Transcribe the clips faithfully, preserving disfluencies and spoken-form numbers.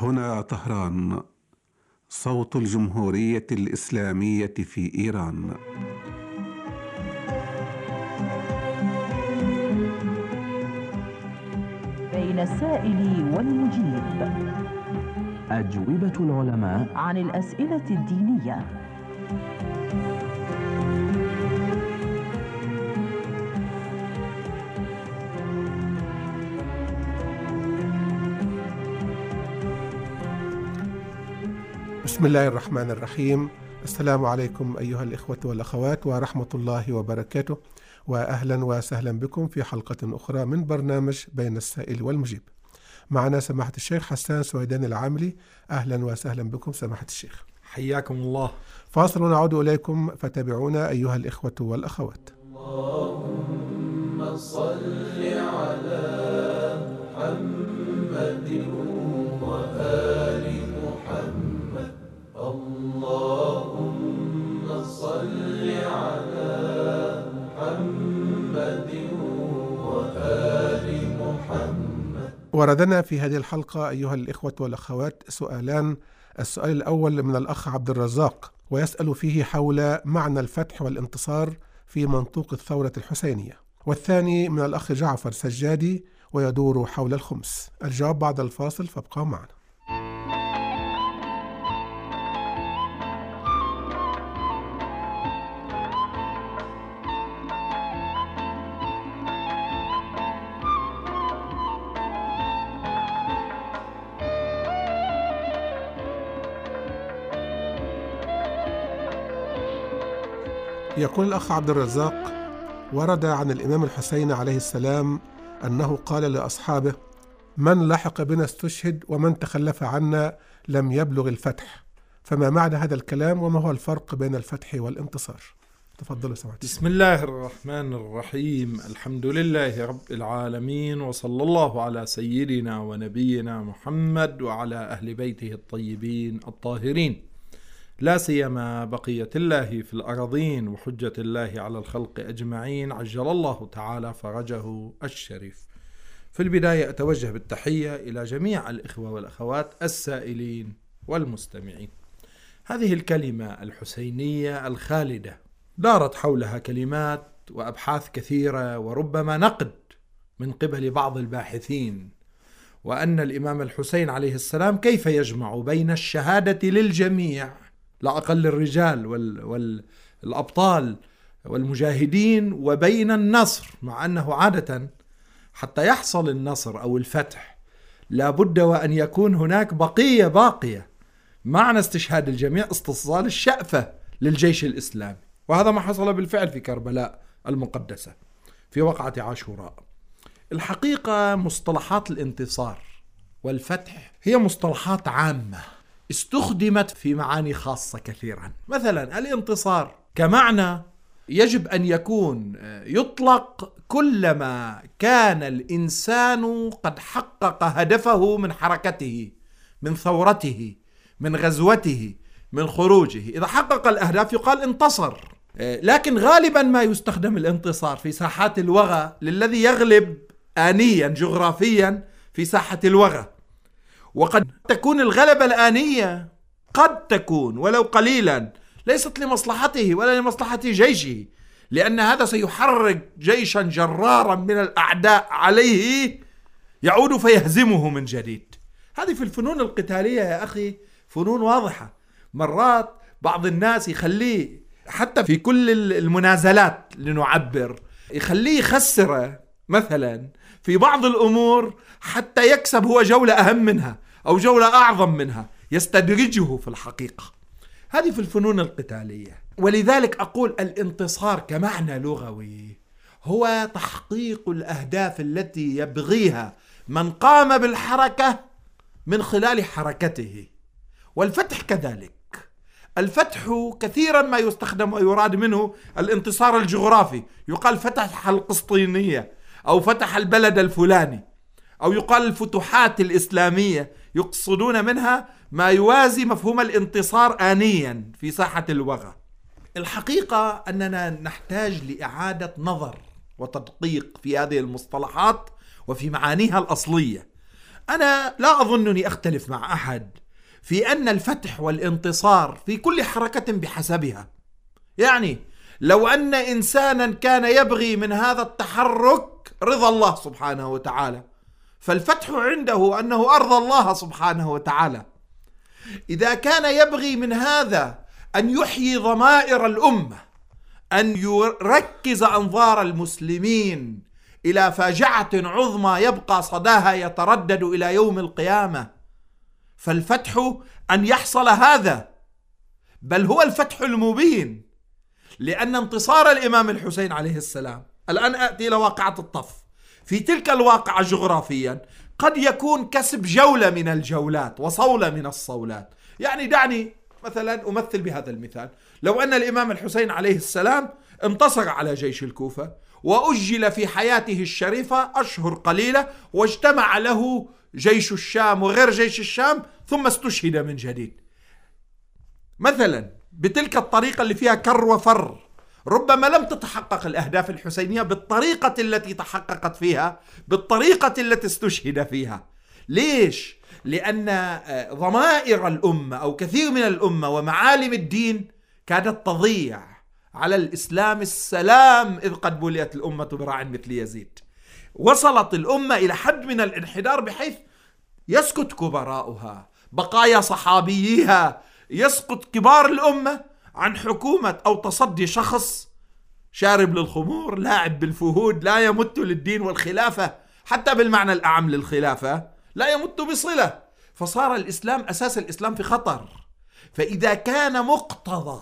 هنا طهران، صوت الجمهورية الإسلامية في إيران. بين السائل والمجيب، أجوبة العلماء عن الأسئلة الدينية. بسم الله الرحمن الرحيم. السلام عليكم أيها الإخوة والأخوات ورحمة الله وبركاته، وأهلا وسهلا بكم في حلقة أخرى من برنامج بين السائل والمجيب. معنا سماحة الشيخ حسان سويدان العاملي. أهلا وسهلا بكم سماحة الشيخ. حياكم الله. فاصل ونعود إليكم، فتابعونا أيها الإخوة والأخوات. اللهم صل على محمد وآل محمد. اللهم صل على محمد وآل محمد. وردنا في هذه الحلقة أيها الإخوة والأخوات سؤالان. السؤال الأول من الأخ عبد الرزاق، ويسأل فيه حول معنى الفتح والانتصار في منطوق الثورة الحسينية، والثاني من الأخ جعفر سجادي ويدور حول الخمس. الجواب بعد الفاصل، فابقوا معنا. يقول الأخ عبد الرزاق: ورد عن الإمام الحسين عليه السلام أنه قال لأصحابه: من لحق بنا استشهد ومن تخلف عنا لم يبلغ الفتح. فما معنى هذا الكلام وما هو الفرق بين الفتح والانتصار؟ تفضلوا سمعتي. بسم الله الرحمن الرحيم. الحمد لله رب العالمين، وصلى الله على سيدنا ونبينا محمد وعلى أهل بيته الطيبين الطاهرين، لا سيما بقية الله في الأراضين وحجة الله على الخلق أجمعين، عجل الله تعالى فرجه الشريف. في البداية أتوجه بالتحية إلى جميع الإخوة والأخوات السائلين والمستمعين. هذه الكلمة الحسينية الخالدة دارت حولها كلمات وأبحاث كثيرة، وربما نقد من قبل بعض الباحثين، وأن الإمام الحسين عليه السلام كيف يجمع بين الشهادة للجميع، لا أقل الرجال والأبطال والمجاهدين، وبين النصر، مع أنه عادة حتى يحصل النصر أو الفتح لا بد وأن يكون هناك بقية باقية. معنى استشهاد الجميع استصال الشأفة للجيش الإسلامي، وهذا ما حصل بالفعل في كربلاء المقدسة في وقعة عاشوراء. الحقيقة مصطلحات الانتصار والفتح هي مصطلحات عامة استخدمت في معاني خاصة كثيرا. مثلا الانتصار كمعنى يجب أن يكون يطلق كلما كان الإنسان قد حقق هدفه من حركته، من ثورته، من غزوته، من خروجه. إذا حقق الأهداف يقال انتصر. لكن غالبا ما يستخدم الانتصار في ساحات الوغى للذي يغلب آنيا جغرافيا في ساحة الوغى، وقد تكون الغلبة الآنية قد تكون ولو قليلا ليست لمصلحته ولا لمصلحة جيشه، لأن هذا سيحرك جيشا جرارا من الأعداء عليه يعود فيهزمه من جديد. هذه في الفنون القتالية يا أخي فنون واضحة. مرات بعض الناس يخليه حتى في كل المنازلات لنعبر يخليه يخسر مثلا في بعض الأمور حتى يكسب هو جولة أهم منها أو جولة أعظم منها، يستدرجه في الحقيقة. هذه في الفنون القتالية. ولذلك أقول الانتصار كمعنى لغوي هو تحقيق الأهداف التي يبغيها من قام بالحركة من خلال حركته. والفتح كذلك. الفتح كثيرا ما يستخدم ويراد منه الانتصار الجغرافي، يقال فتح القسطينية أو فتح البلد الفلاني، أو يقال الفتوحات الإسلامية، يقصدون منها ما يوازي مفهوم الانتصار آنيا في ساحة الوغى. الحقيقة أننا نحتاج لإعادة نظر وتدقيق في هذه المصطلحات وفي معانيها الأصلية. أنا لا أظنني أختلف مع أحد في أن الفتح والانتصار في كل حركة بحسبها. يعني لو أن إنسانا كان يبغي من هذا التحرك رضا الله سبحانه وتعالى، فالفتح عنده أنه أرضى الله سبحانه وتعالى. إذا كان يبغي من هذا أن يحيي ضمائر الأمة، أن يركز أنظار المسلمين إلى فاجعة عظمى يبقى صداها يتردد إلى يوم القيامة، فالفتح أن يحصل هذا، بل هو الفتح المبين. لأن انتصار الإمام الحسين عليه السلام، الآن أتي إلى واقعة الطف، في تلك الواقعة جغرافيا قد يكون كسب جولة من الجولات وصولة من الصولات. يعني دعني مثلا أمثل بهذا المثال. لو أن الإمام الحسين عليه السلام انتصر على جيش الكوفة وأجل في حياته الشريفة أشهر قليلة، واجتمع له جيش الشام وغير جيش الشام، ثم استشهد من جديد مثلا، بتلك الطريقة اللي فيها كر وفر، ربما لم تتحقق الأهداف الحسينية بالطريقة التي تحققت فيها، بالطريقة التي استشهد فيها. ليش؟ لأن ضمائر الأمة أو كثير من الأمة ومعالم الدين كانت تضيع على الإسلام السلام، إذ قد بليت الأمة براع مثل يزيد. وصلت الأمة إلى حد من الانحدار بحيث يسكت كبراؤها، بقايا صحابيها، يسقط كبار الأمة عن حكومة أو تصدي شخص شارب للخمور، لاعب بالفهود، لا يمت للدين والخلافة، حتى بالمعنى الأعم للخلافة لا يمت بصلة. فصار الإسلام، أساس الإسلام في خطر. فإذا كان مقتضى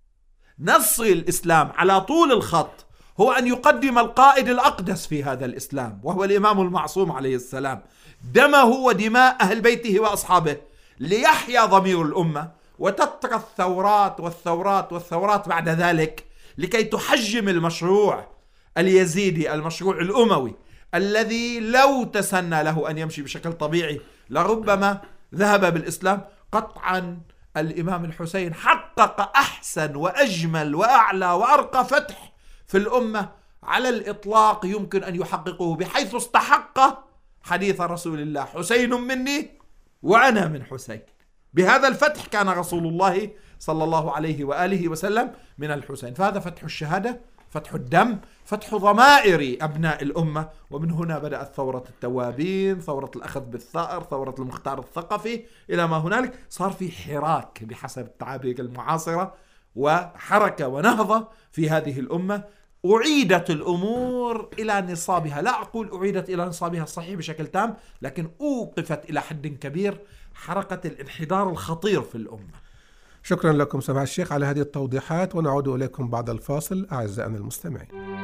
نص الإسلام على طول الخط هو أن يقدم القائد الأقدس في هذا الإسلام، وهو الإمام المعصوم عليه السلام، دمه ودماء أهل بيته وأصحابه، ليحيا ضمير الأمة وتترى الثورات والثورات والثورات بعد ذلك، لكي تحجم المشروع اليزيدي، المشروع الأموي الذي لو تسنى له أن يمشي بشكل طبيعي لربما ذهب بالإسلام. قطعا الإمام الحسين حقق أحسن وأجمل وأعلى وأرقى فتح في الأمة على الإطلاق يمكن أن يحققه، بحيث استحق حديث رسول الله: حسين مني وأنا من حسين. بهذا الفتح كان رسول الله صلى الله عليه وآله وسلم من الحسين. فهذا فتح الشهادة، فتح الدم، فتح ضمائر أبناء الأمة. ومن هنا بدأت ثورة التوابين، ثورة الأخذ بالثأر، ثورة المختار الثقفي، إلى ما هنالك. صار في حراك بحسب التعابير المعاصرة، وحركة ونهضة في هذه الأمة. أعيدت الأمور إلى نصابها، لا أقول أعيدت إلى نصابها الصحيح بشكل تام، لكن أوقفت إلى حد كبير حركة الانحدار الخطير في الأمة. شكرا لكم سماحة الشيخ على هذه التوضيحات، ونعود إليكم بعد الفاصل أعزائنا المستمعين.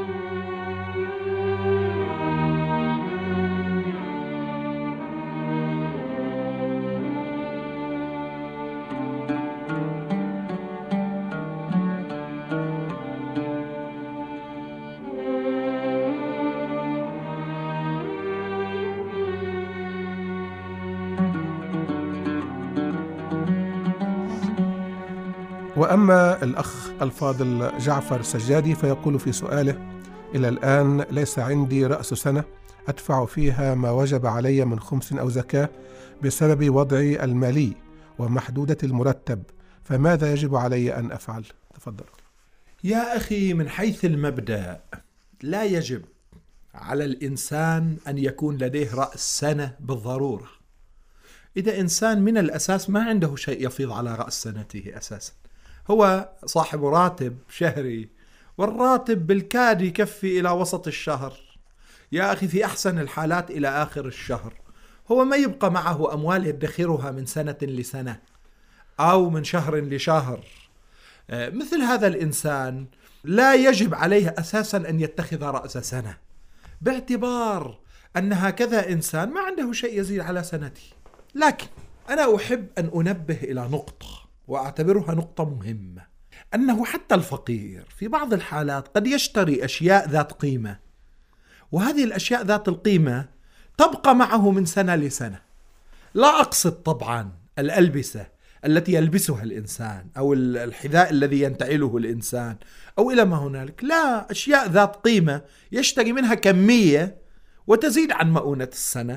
وأما الأخ الفاضل جعفر سجادي فيقول في سؤاله: إلى الآن ليس عندي رأس سنة أدفع فيها ما وجب علي من خمس أو زكاة بسبب وضعي المالي ومحدودة المرتب، فماذا يجب علي أن أفعل؟ تفضل. يا أخي، من حيث المبدأ لا يجب على الإنسان أن يكون لديه رأس سنة بالضرورة. إذا إنسان من الأساس ما عنده شيء يفيض على رأس سنته أساسا، هو صاحب راتب شهري، والراتب بالكاد يكفي إلى وسط الشهر، يا أخي في أحسن الحالات إلى آخر الشهر، هو ما يبقى معه أموال يدخرها من سنة لسنة أو من شهر لشهر. مثل هذا الإنسان لا يجب عليه أساسا أن يتخذ رأس سنة، باعتبار أن هكذا إنسان ما عنده شيء يزيد على سنته. لكن أنا أحب أن أنبه إلى نقطة وأعتبرها نقطة مهمة، أنه حتى الفقير في بعض الحالات قد يشتري أشياء ذات قيمة، وهذه الأشياء ذات القيمة تبقى معه من سنة لسنة. لا أقصد طبعا الألبسة التي يلبسها الإنسان أو الحذاء الذي ينتعله الإنسان أو إلى ما هنالك، لا، أشياء ذات قيمة يشتري منها كمية وتزيد عن مؤونة السنة،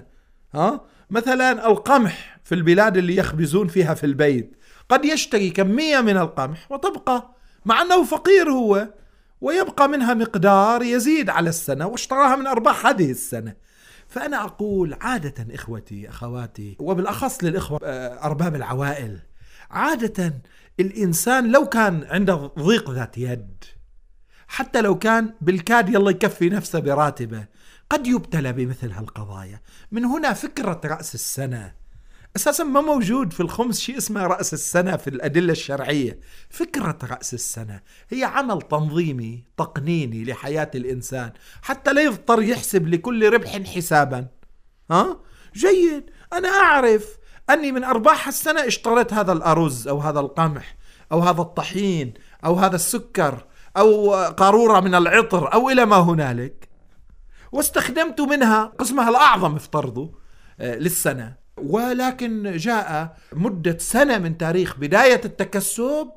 ها؟ مثلا القمح في البلاد اللي يخبزون فيها في البيت قد يشتري كمية من القمح وتبقى، مع أنه فقير هو، ويبقى منها مقدار يزيد على السنة واشتراها من أرباح هذه السنة. فأنا أقول عادة إخوتي أخواتي، وبالأخص للإخوة أرباب العوائل، عادة الإنسان لو كان عنده ضيق ذات يد، حتى لو كان بالكاد يلا يكفي نفسه براتبه، قد يبتلى بمثل هالقضايا. من هنا فكرة رأس السنة أساسا ما موجود في الخمس شيء اسمه رأس السنة في الأدلة الشرعية. فكرة رأس السنة هي عمل تنظيمي تقنيني لحياة الإنسان حتى لا يضطر يحسب لكل ربح حسابا. ها؟ جيد، أنا أعرف أني من أرباح السنة اشتريت هذا الأرز أو هذا القمح أو هذا الطحين أو هذا السكر أو قارورة من العطر أو إلى ما هنالك، واستخدمت منها قسمها الأعظم افترضوا للسنة، ولكن جاء مدة سنة من تاريخ بداية التكسب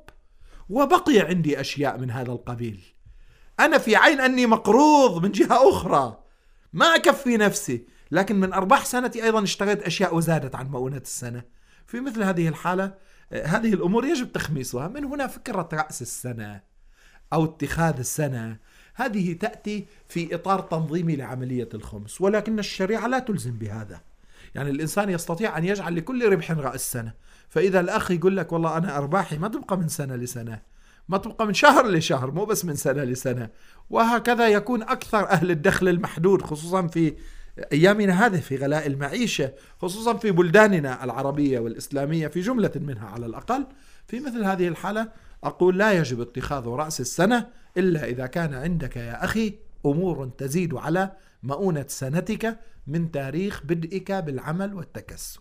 وبقي عندي أشياء من هذا القبيل. أنا في عين أني مقروض من جهة أخرى ما أكفي نفسي، لكن من أرباح سنتي أيضا اشتريت أشياء وزادت عن مؤونة السنة. في مثل هذه الحالة هذه الأمور يجب تخميسها. من هنا فكرة رأس السنة أو اتخاذ السنة، هذه تأتي في إطار تنظيمي لعملية الخمس، ولكن الشريعة لا تلزم بهذا. يعني الإنسان يستطيع أن يجعل لكل ربح رأس سنة. فإذا الأخ يقول لك والله أنا أرباحي ما تبقى من سنة لسنة، ما تبقى من شهر لشهر، مو بس من سنة لسنة، وهكذا يكون أكثر أهل الدخل المحدود، خصوصا في أيامنا هذه في غلاء المعيشة، خصوصا في بلداننا العربية والإسلامية في جملة منها على الأقل. في مثل هذه الحالة أقول لا يجب اتخاذ رأس السنة إلا إذا كان عندك يا أخي أمور تزيد على مؤونة سنتك من تاريخ بدئك بالعمل والتكسب.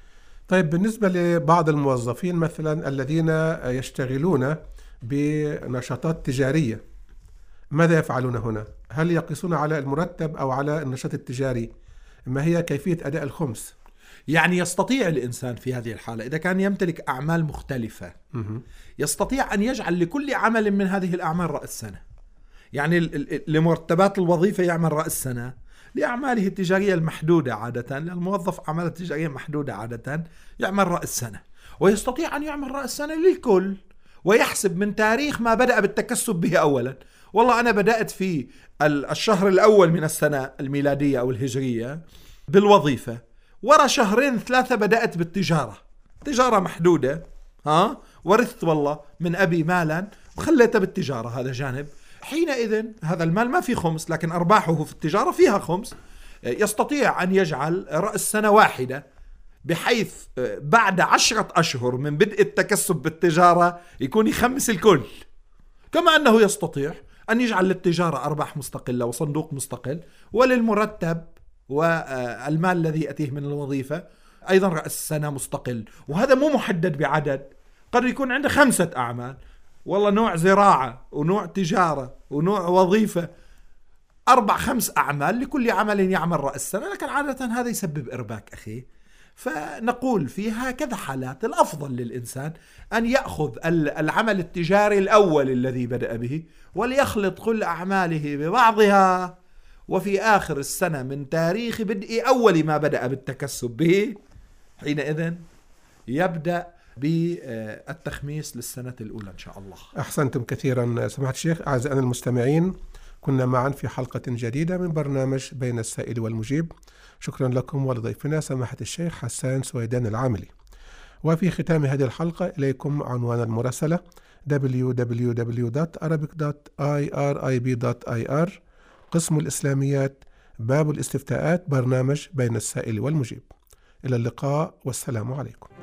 طيب، بالنسبة لبعض الموظفين مثلا الذين يشتغلون بنشاطات تجارية، ماذا يفعلون هنا؟ هل يقيسون على المرتب أو على النشاط التجاري؟ ما هي كيفية أداء الخمس؟ يعني يستطيع الإنسان في هذه الحالة إذا كان يمتلك أعمال مختلفة يستطيع أن يجعل لكل عمل من هذه الأعمال رأس سنة. يعني لمرتبات الوظيفة يعمل رأس سنة، لأعماله التجارية المحدودة عادة، للموظف أعمال التجارية محدودة عادة يعمل رأس سنة، ويستطيع أن يعمل رأس سنة للكل ويحسب من تاريخ ما بدأ بالتكسب به أولا. والله أنا بدأت في الشهر الأول من السنة الميلادية أو الهجرية بالوظيفة، ورا شهرين ثلاثة بدأت بالتجارة، تجارة محدودة، ها، ورثت والله من أبي مالا وخليته بالتجارة، هذا جانب. حينئذ هذا المال ما في خمس، لكن أرباحه في التجارة فيها خمس. يستطيع أن يجعل رأس سنة واحدة، بحيث بعد عشرة أشهر من بدء التكسب بالتجارة يكون يخمس الكل. كما أنه يستطيع أن يجعل للتجارة أرباح مستقلة وصندوق مستقل، وللمرتب والمال الذي يأتيه من الوظيفة أيضا رأس سنة مستقل. وهذا مو محدد بعدد، قد يكون عنده خمسة أعمال، والله نوع زراعة ونوع تجارة ونوع وظيفة، أربع خمس أعمال، لكل عمل يعمل رأس سنة، لكن عادة هذا يسبب إرباك أخي. فنقول في هكذا حالات الأفضل للإنسان أن يأخذ العمل التجاري الأول الذي بدأ به وليخلط كل أعماله ببعضها، وفي آخر السنة من تاريخ بدء أول ما بدأ بالتكسب به حينئذ يبدأ بالتخميس للسنة الأولى إن شاء الله. أحسنتم كثيرا سماحة الشيخ. أعزائنا المستمعين، كنا معا في حلقة جديدة من برنامج بين السائل والمجيب. شكرا لكم ولضيفنا سماحة الشيخ حسان سويدان العاملي. وفي ختام هذه الحلقة إليكم عنوان المراسلة دبليو دبليو دبليو دوت أرابيك دوت آي آر آي بي دوت آي آر، قسم الإسلاميات، باب الاستفتاءات، برنامج بين السائل والمجيب. إلى اللقاء والسلام عليكم.